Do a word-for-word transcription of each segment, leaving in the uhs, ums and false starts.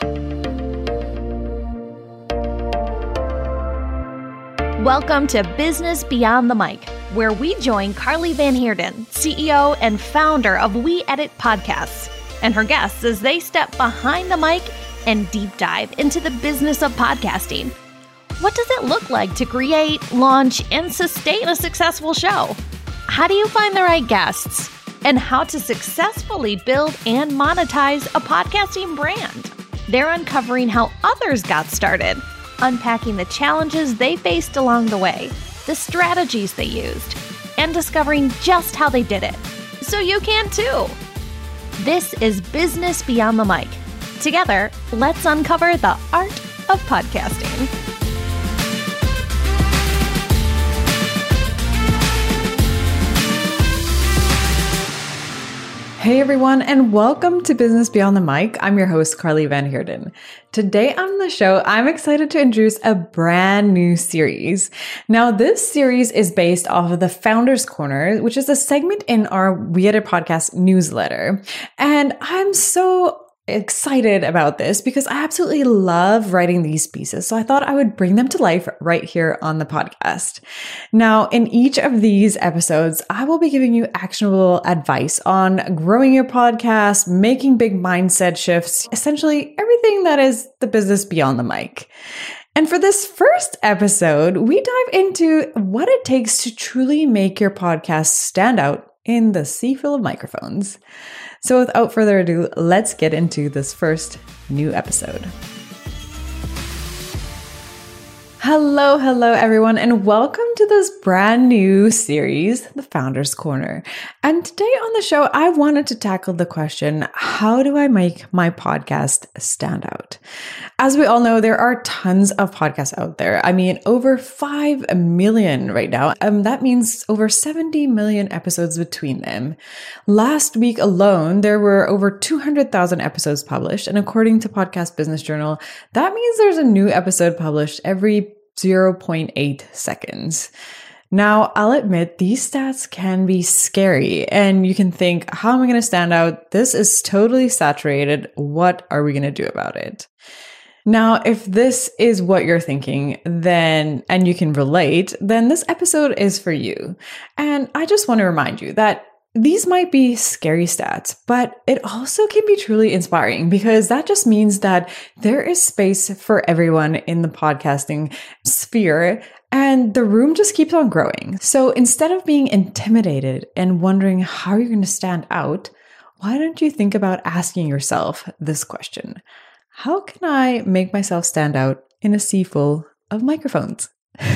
Welcome to Business Beyond the Mic, where we join Carly Van Heerden, C E O and founder of We Edit Podcasts, and her guests as they step behind the mic and deep dive into the business of podcasting. What does it look like to create, launch, and sustain a successful show? How do you find the right guests? And how to successfully build and monetize a podcasting brand? They're uncovering how others got started, unpacking the challenges they faced along the way, the strategies they used, and discovering just how they did it. So you can too. This is Business Beyond the Mic. Together, let's uncover the art of podcasting. Hey everyone, and welcome to Business Beyond the Mic. I'm your host, Carly Van Heerden. Today on the show, I'm excited to introduce a brand new series. Now, this series is based off of the Founders Corner, which is a segment in our We Edit Podcast newsletter. And I'm so excited about this because I absolutely love writing these pieces. So I thought I would bring them to life right here on the podcast. Now, in each of these episodes, I will be giving you actionable advice on growing your podcast, making big mindset shifts, essentially everything that is the business beyond the mic. And for this first episode, we dive into what it takes to truly make your podcast stand out in the sea full of microphones. So without further ado, let's get into this first new episode. Hello, hello everyone, and welcome to this brand new series, The Founders Corner. And today on the show, I wanted to tackle the question, how do I make my podcast stand out? As we all know, there are tons of podcasts out there. I mean, over five million right now. Um, that means over seventy million episodes between them. Last week alone, there were over two hundred thousand episodes published. And according to Podcast Business Journal, that means there's a new episode published every zero point eight seconds. Now, I'll admit these stats can be scary and you can think, how am I going to stand out? This is totally saturated. What are we going to do about it? Now, if this is what you're thinking, then, and you can relate, then this episode is for you. And I just want to remind you that these might be scary stats, but it also can be truly inspiring because that just means that there is space for everyone in the podcasting sphere and the room just keeps on growing. So instead of being intimidated and wondering how you're going to stand out, why don't you think about asking yourself this question? How can I make myself stand out in a sea full of microphones?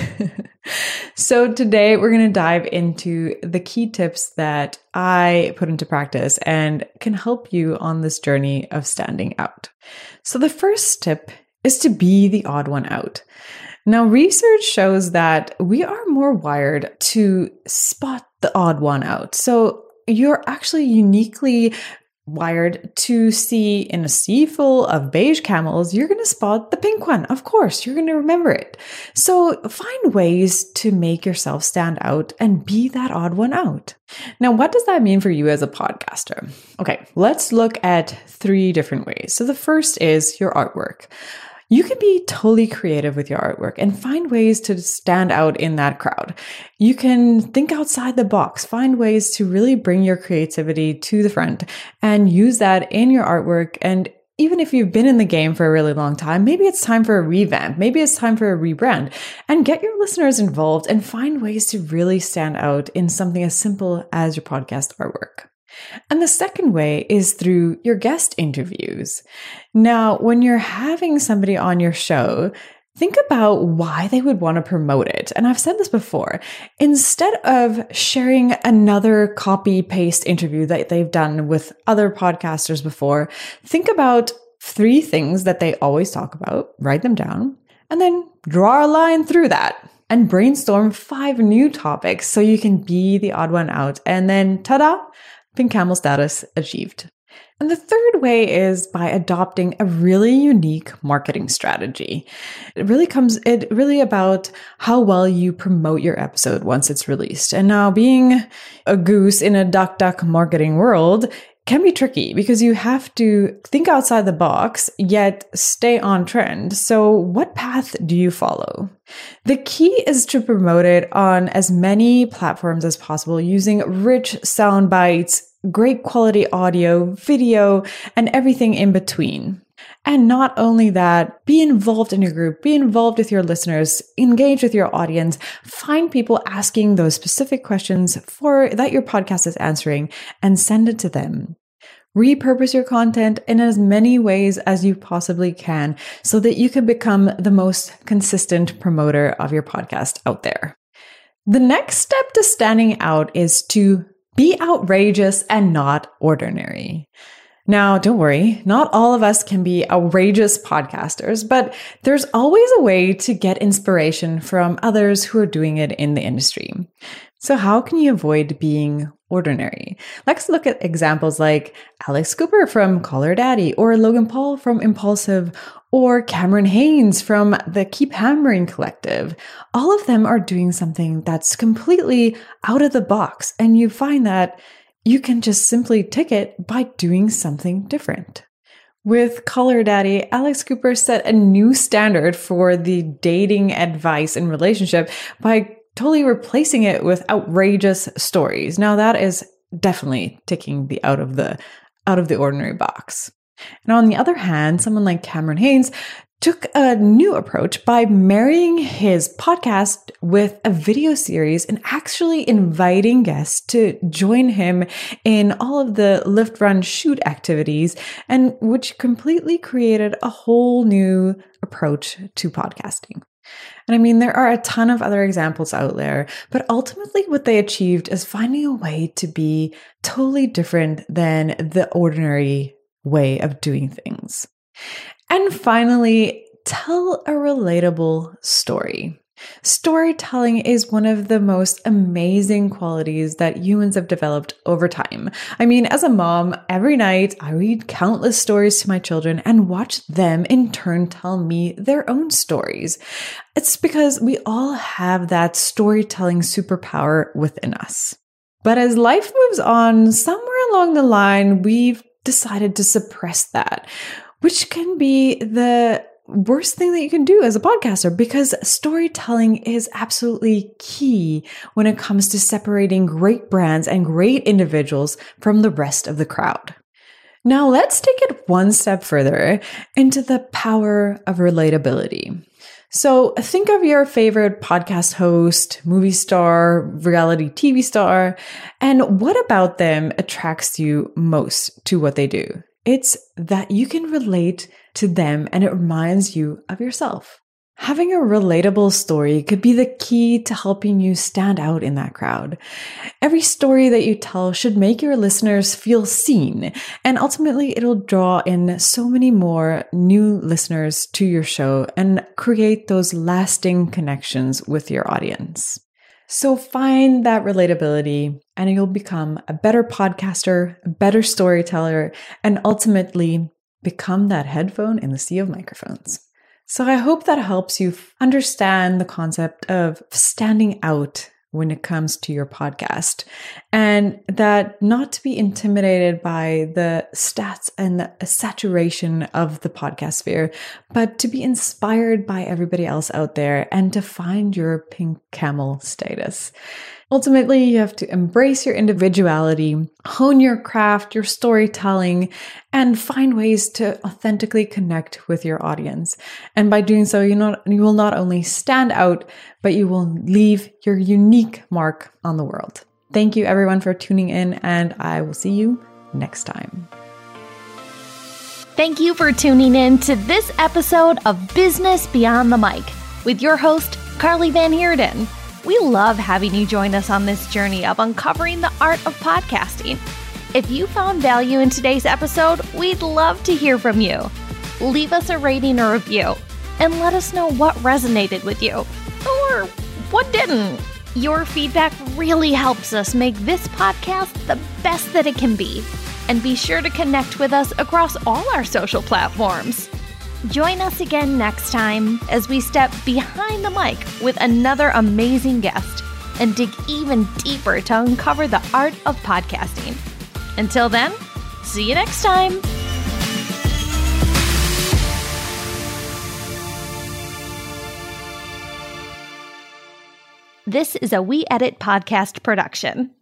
So today we're going to dive into the key tips that I put into practice and can help you on this journey of standing out. So the first tip is to be the odd one out. Now, research shows that we are more wired to spot the odd one out. So you're actually uniquely wired to see in a sea full of beige camels, you're going to spot the pink one. Of course, you're going to remember it. So find ways to make yourself stand out and be that odd one out. Now, what does that mean for you as a podcaster? Okay, let's look at three different ways. So the first is your artwork. You can be totally creative with your artwork and find ways to stand out in that crowd. You can think outside the box, find ways to really bring your creativity to the front and use that in your artwork. And even if you've been in the game for a really long time, maybe it's time for a revamp, maybe it's time for a rebrand, and get your listeners involved and find ways to really stand out in something as simple as your podcast artwork. And the second way is through your guest interviews. Now, when you're having somebody on your show, think about why they would want to promote it. And I've said this before, instead of sharing another copy paste interview that they've done with other podcasters before, think about three things that they always talk about, write them down, and then draw a line through that and brainstorm five new topics so you can be the odd one out. And then ta-da! Pink camel status achieved. And the third way is by adopting a really unique marketing strategy. It really comes, it really about how well you promote your episode once it's released. And now being a goose in a duck duck marketing world can be tricky because you have to think outside the box, yet stay on trend. So what path do you follow? The key is to promote it on as many platforms as possible using rich sound bites, great quality audio, video, and everything in between. And not only that, be involved in your group, be involved with your listeners, engage with your audience, find people asking those specific questions for that your podcast is answering and send it to them. Repurpose your content in as many ways as you possibly can so that you can become the most consistent promoter of your podcast out there. The next step to standing out is to be outrageous and not ordinary. Now, don't worry, not all of us can be outrageous podcasters, but there's always a way to get inspiration from others who are doing it in the industry. So how can you avoid being ordinary? Let's look at examples like Alex Cooper from Call Her Daddy, or Logan Paul from Impulsive, or Cameron Hanes from the Keep Hammering Collective. All of them are doing something that's completely out of the box, and you find that you can just simply tick it by doing something different. With Call Her Daddy, Alex Cooper set a new standard for the dating advice and relationship by totally replacing it with outrageous stories. Now that is definitely ticking the out of the out of the ordinary box. And on the other hand, someone like Cameron Hanes took a new approach by marrying his podcast with a video series and actually inviting guests to join him in all of the lift, run, shoot activities, and which completely created a whole new approach to podcasting. And I mean, there are a ton of other examples out there, but ultimately what they achieved is finding a way to be totally different than the ordinary way of doing things. And finally, tell a relatable story. Storytelling is one of the most amazing qualities that humans have developed over time. I mean, as a mom, every night I read countless stories to my children and watch them in turn tell me their own stories. It's because we all have that storytelling superpower within us. But as life moves on, somewhere along the line, we've decided to suppress that, which can be the worst thing that you can do as a podcaster, because storytelling is absolutely key when it comes to separating great brands and great individuals from the rest of the crowd. Now let's take it one step further into the power of relatability. So think of your favorite podcast host, movie star, reality T V star, and what about them attracts you most to what they do? It's that you can relate to them and it reminds you of yourself. Having a relatable story could be the key to helping you stand out in that crowd. Every story that you tell should make your listeners feel seen, and ultimately it'll draw in so many more new listeners to your show and create those lasting connections with your audience. So find that relatability and you'll become a better podcaster, a better storyteller, and ultimately become that headphone in the sea of microphones. So I hope that helps you understand the concept of standing out when it comes to your podcast, and that not to be intimidated by the stats and the saturation of the podcast sphere, but to be inspired by everybody else out there and to find your pink camel status. Ultimately, you have to embrace your individuality, hone your craft, your storytelling, and find ways to authentically connect with your audience. And by doing so, you not, you will not only stand out, but you will leave your unique mark on the world. Thank you everyone for tuning in, and I will see you next time. Thank you for tuning in to this episode of Business Beyond the Mic with your host, Carly Van Heerden. We love having you join us on this journey of uncovering the art of podcasting. If you found value in today's episode, we'd love to hear from you. Leave us a rating or review and let us know what resonated with you or what didn't. Your feedback really helps us make this podcast the best that it can be. And be sure to connect with us across all our social platforms. Join us again next time as we step behind the mic with another amazing guest and dig even deeper to uncover the art of podcasting. Until then, See you next time. This is a We Edit podcast production.